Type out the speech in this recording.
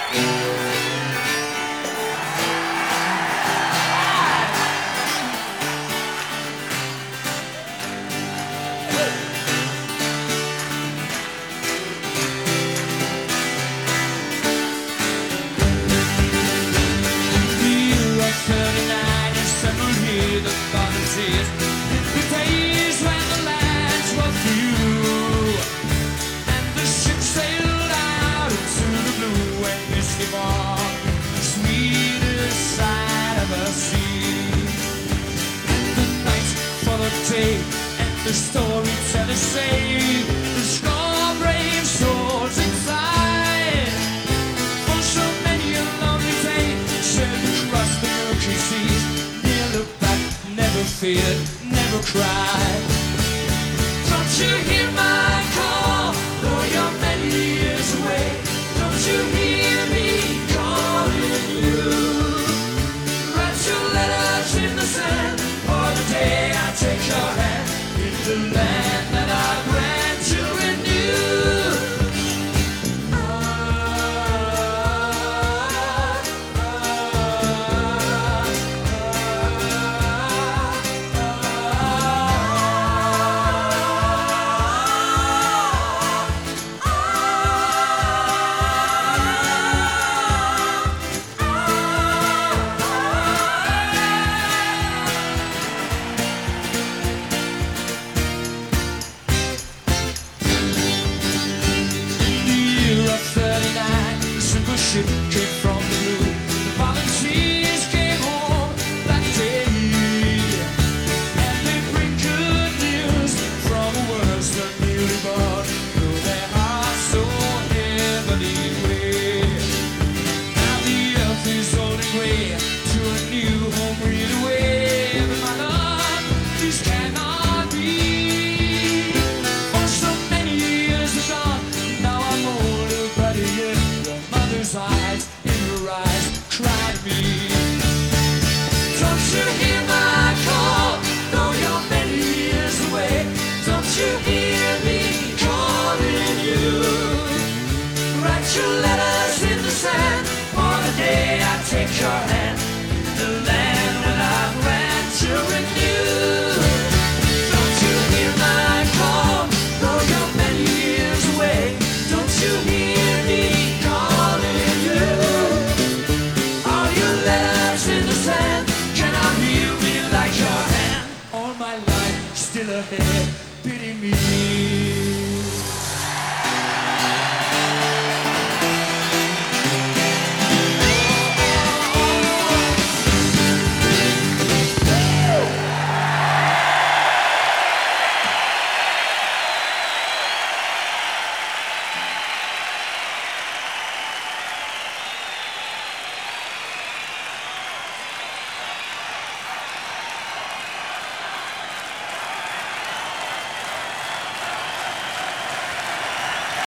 And the storytellers say the scar brave souls inside. For so many a lonely day, sailed across the murky seas. Never looked back, never feared, never cried. Don't you hear my call, though you're many years away? Don't you hear me calling you? Write your letters in the sand, for the day I take your hand in the land that our grandchildren knew. Ship came from the blue. The volunteers came home that day, and they bring good news from a world so newly born, though their hearts so heavily weigh. Now the earth is holding way to a new home real away. But my love, this cannot be. For so many years are gone, now I'm older, but yet eyes, in your eyes, cry to me. Don't you hear my call, though you're many years away? Don't you hear me calling you? Write your letters in the sand, for the day I take your hand, the land